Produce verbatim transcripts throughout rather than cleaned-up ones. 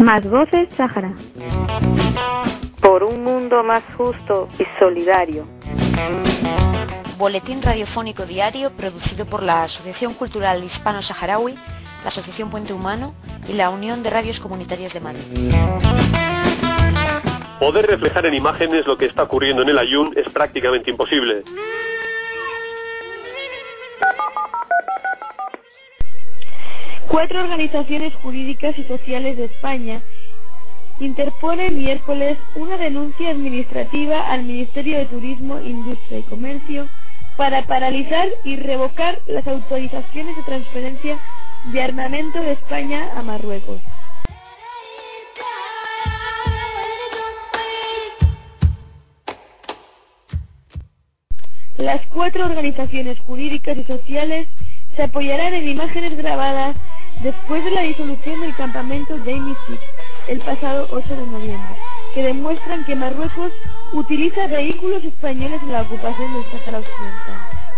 Más voces Sáhara. Por un mundo más justo y solidario. Boletín radiofónico diario producido por la Asociación Cultural Hispano-Saharaui, la Asociación Puente Humano y la Unión de Radios Comunitarias de Madrid. Poder reflejar en imágenes lo que está ocurriendo en el Aaiún es prácticamente imposible. Cuatro organizaciones jurídicas y sociales de España interponen miércoles una denuncia administrativa al Ministerio de Turismo, Industria y Comercio para paralizar y revocar las autorizaciones de transferencia de armamento de España a Marruecos. Las cuatro organizaciones jurídicas y sociales se apoyarán en imágenes grabadas después de la disolución del campamento Deir Sik el pasado ocho de noviembre, que demuestran que Marruecos utiliza vehículos españoles en la ocupación del Sáhara Occidental.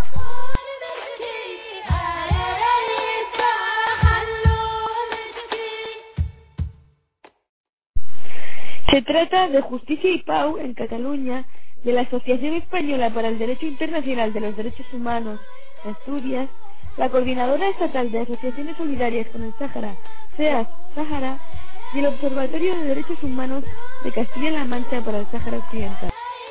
Se trata de Justicia y Pau en Cataluña, de la Asociación Española para el Derecho Internacional de los Derechos Humanos de Asturias, la Coordinadora Estatal de Asociaciones Solidarias con el Sáhara, SEAS Sáhara, y el Observatorio de Derechos Humanos de Castilla-La Mancha para el Sáhara Occidental.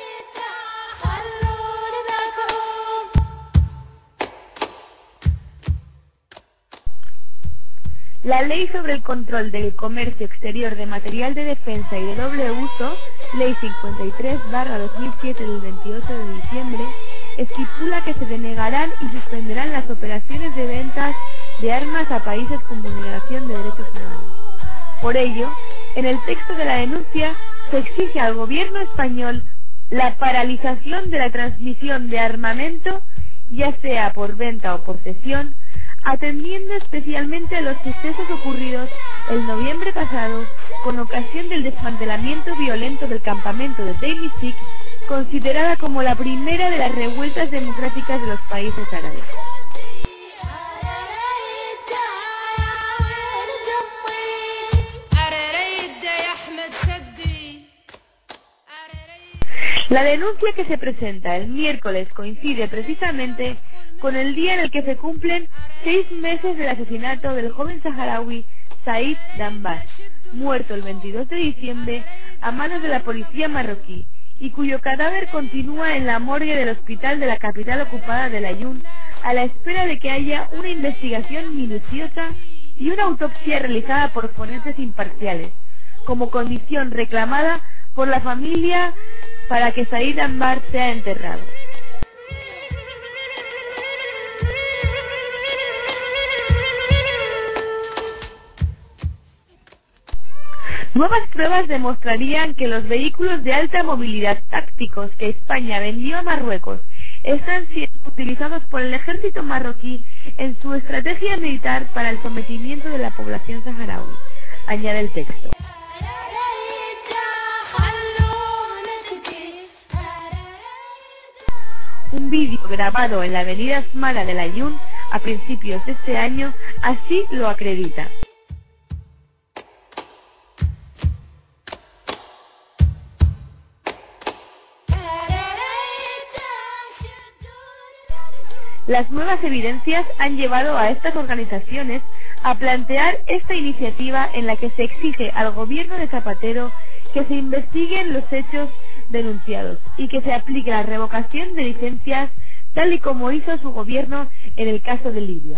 La Ley sobre el Control del Comercio Exterior de Material de Defensa y de Doble Uso, Ley cincuenta y tres barra dos mil siete del veintiocho de diciembre, estipula que se denegarán y suspenderán las operaciones de ventas de armas a países con vulneración de derechos humanos. Por ello, en el texto de la denuncia se exige al gobierno español la paralización de la transmisión de armamento, ya sea por venta o por cesión, atendiendo especialmente a los sucesos ocurridos el noviembre pasado con ocasión del desmantelamiento violento del campamento de Deir Sik, considerada como la primera de las revueltas democráticas de los países árabes. La denuncia que se presenta el miércoles coincide precisamente con el día en el que se cumplen seis meses del asesinato del joven saharaui Said Dambas, muerto el veintidós de diciembre a manos de la policía marroquí, y cuyo cadáver continúa en la morgue del hospital de la capital ocupada del Aaiún, a la espera de que haya una investigación minuciosa y una autopsia realizada por forenses imparciales, como condición reclamada por la familia para que Said Dambas sea enterrado. Nuevas pruebas demostrarían que los vehículos de alta movilidad tácticos que España vendió a Marruecos están siendo utilizados por el ejército marroquí en su estrategia militar para el sometimiento de la población saharaui, añade el texto. Un vídeo grabado en la avenida Asmara del Aaiún a principios de este año así lo acredita. Las nuevas evidencias han llevado a estas organizaciones a plantear esta iniciativa en la que se exige al gobierno de Zapatero que se investiguen los hechos denunciados y que se aplique la revocación de licencias tal y como hizo su gobierno en el caso de Libia.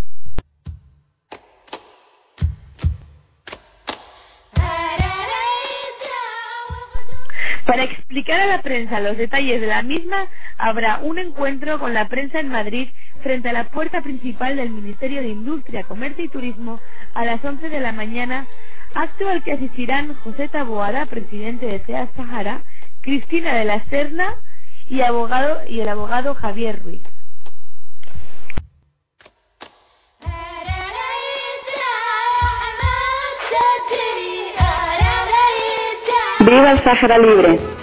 Para explicar a la prensa los detalles de la misma, habrá un encuentro con la prensa en Madrid frente a la puerta principal del Ministerio de Industria, Comercio y Turismo a las once de la mañana, acto al que asistirán José Taboada, presidente de SEAS Sáhara, Cristina de la Serna y, abogado, y el abogado Javier Ruiz. ¡Viva el Sáhara libre!